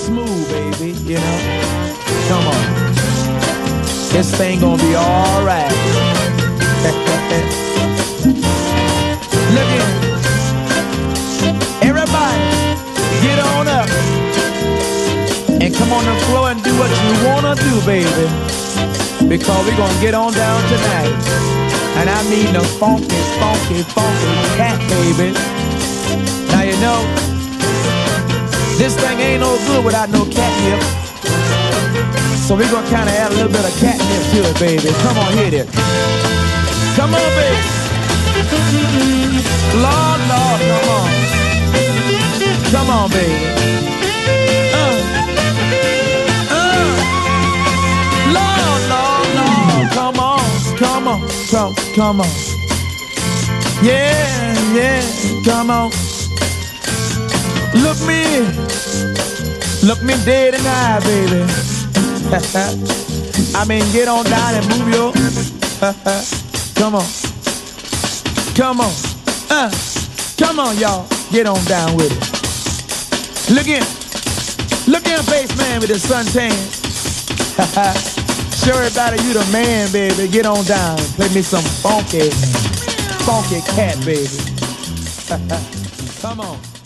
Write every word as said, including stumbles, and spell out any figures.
smooth, baby, you know. Come on. This thing gonna be all right. Look in. Everybody, get on up and come on the floor and do what you wanna do, baby. Because we're gonna get on down tonight. And I mean the funky, funky, funky cat, baby. Now you know, this thing ain't no good without no catnip. So we're gonna kinda add a little bit of catnip to it, baby. Come on, hit it. Come on, baby. Lord, Lord, come on. Come on, baby. Uh, uh. Lord, Lord, Lord, come on, come on, come, come on. Yeah, yeah, come on. Look me, look me dead in the eye, baby. I mean, get on down and move your. Come on, come on, uh, come on, y'all, get on down with it. Look in, look in, bass man with the suntan. Show everybody you the man, baby. Get on down, play me some funky, funky cat, baby. Come on.